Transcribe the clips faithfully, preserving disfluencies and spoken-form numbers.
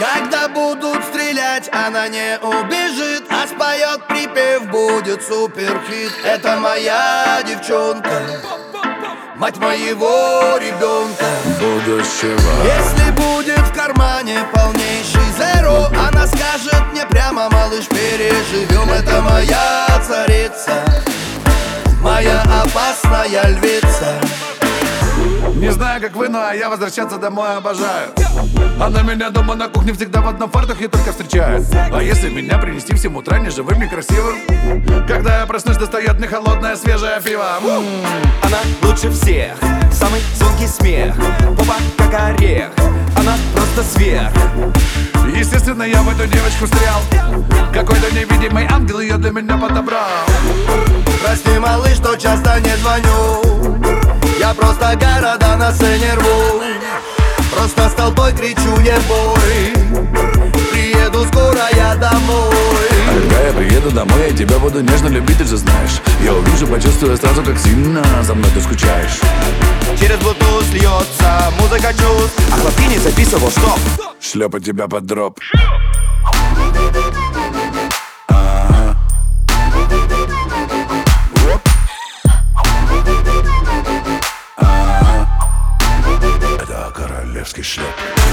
Когда будут стрелять, она не убежит, а споет припев, будет суперхит. Это моя девчонка, мать моего ребенка будущего. Если будет в кармане полнейший зеро, она скажет мне прямо: малыш, переживем. Это моя царица, моя опасная львица. Не знаю, как вы, но я возвращаться домой обожаю. Она меня дома на кухне всегда в одном фартухе только встречает. А если меня принести в семь утра неживым, некрасивым? Когда я проснусь, достает мне холодное свежее пиво. Она лучше всех, самый звонкий смех, попа как орех, она просто сверх. Естественно, я в эту девочку стрял. Какой-то невидимый ангел ее для меня подобрал. Прости, малыш, что часто не звоню. Я просто города на сцене рву. Просто с толпой кричу ебой. Приеду скоро я домой. А когда я приеду домой, я тебя буду нежно любить, ты же знаешь. Я увижу, почувствую сразу, как сильно за мной ты скучаешь. Через Bluetooth льется музыка чувств, а хлопки не записывал, что шлепа тебя под дроп. Это королевский шлеп.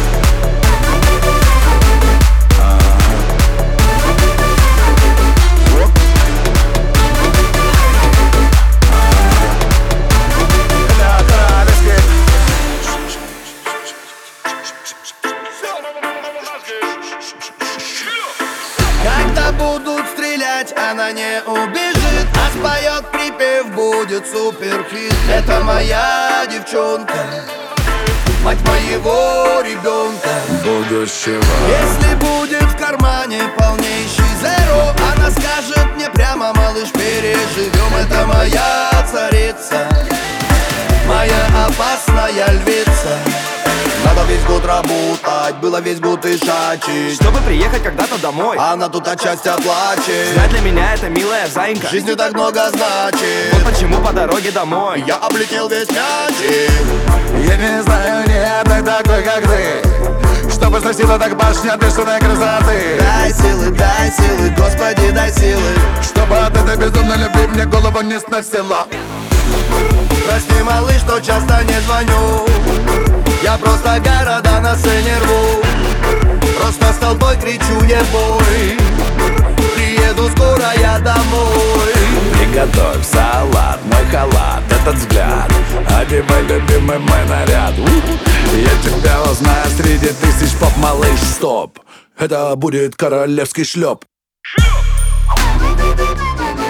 Когда будут стрелять, она не убежит, а споет припев, будет суперхит. Это моя девчонка, мать моего ребенка будущего. Если будет в кармане полнейший зеро, она скажет мне прямо: малыш, переживем. Это моя царица, моя опасная львица. Надо весь год работать, было весь год и шачить, чтобы приехать когда-то домой. Она тут отчасти оплачет. Знать для меня это милая зайка, жизнью так много значит. Вот почему по дороге домой я облетел весь мячик. Я не знаю ни одной такой, как ты, чтобы сносила так башня бешеной красоты. Дай силы, дай силы, Господи, дай силы, чтобы от этой безумной любви мне голову не сносила. Прости, малыш, что часто не звоню. Я просто города на сцене рву. Просто с толпой кричу ебой. Приеду скоро я домой. Приготовь салат, мой халат, этот взгляд, одевай любимый мой наряд. Я тебя узнаю среди тысяч поп, малыш, стоп. Это будет королевский шлеп. Шлеп!